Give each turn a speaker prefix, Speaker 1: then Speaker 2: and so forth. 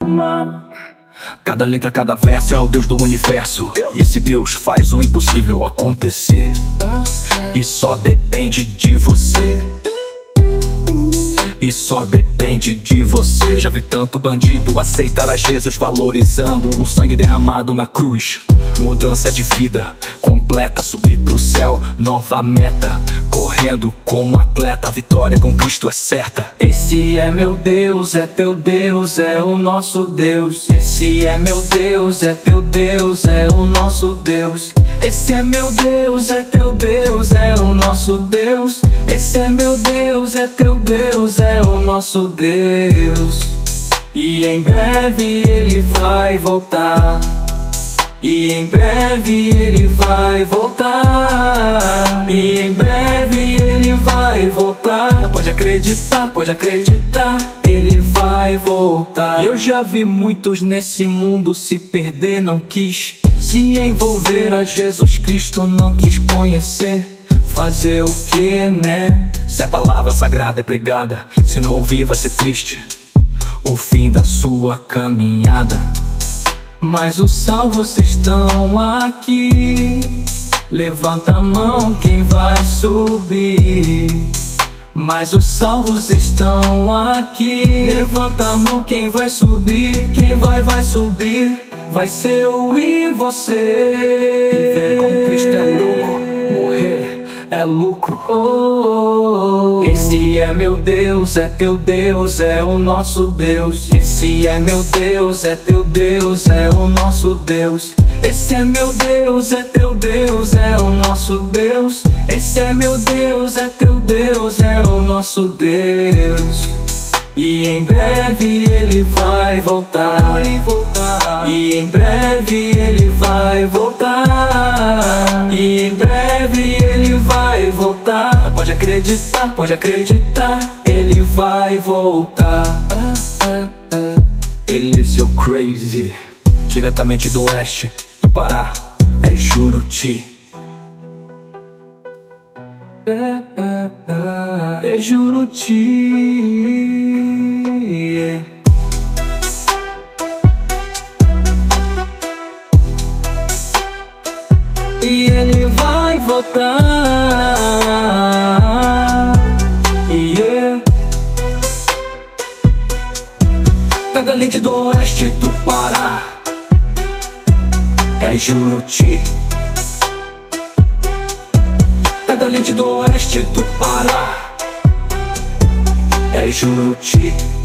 Speaker 1: alma. Cada letra, cada verso é o Deus do universo. E esse Deus faz o impossível acontecer. E só depende de você. E só depende de você. Já vi tanto bandido aceitar as vezes, valorizando o sangue derramado na cruz. Mudança de vida completa, subir pro céu, nova meta. Correndo como atleta, a vitória com Cristo é certa. Esse é meu Deus, é teu Deus, é o nosso Deus. Esse é meu Deus, é teu Deus, é o nosso Deus. Esse é meu Deus, é teu Deus, é o nosso Deus. Esse é meu Deus, é teu Deus, é o nosso Deus. E em breve ele vai voltar. E em breve ele vai voltar. E em breve ele vai voltar. Pode acreditar, ele vai voltar. Eu já vi muitos nesse mundo se perder, não quis se envolver a Jesus Cristo, não quis conhecer. Fazer o que, né? Se a palavra sagrada é pregada, se não ouvir vai ser triste o fim da sua caminhada. Mas os salvos estão aqui. Levanta a mão quem vai subir. Mas os salvos estão aqui. Levanta a mão quem vai subir. Quem vai subir vai ser eu e você. Viver com Cristo é louco, morrer é lucro. Esse é meu Deus, é teu Deus, é o nosso Deus. Esse é meu Deus, é teu Deus, é o nosso Deus. Esse é meu Deus, é teu Deus, é o nosso Deus. Esse é meu Deus, é teu Deus, é o nosso Deus. E em breve ele vai voltar. E em breve ele vai voltar. E em breve ele vai voltar. Pode acreditar, ele vai voltar. Ele é seu crazy, diretamente do oeste do Pará, é Juruti. É Juruti. E ele vai voltar. Yeah. Pega a lente do oeste do Pará, é Juruti. Pega a lente do oeste do Pará, é Juruti.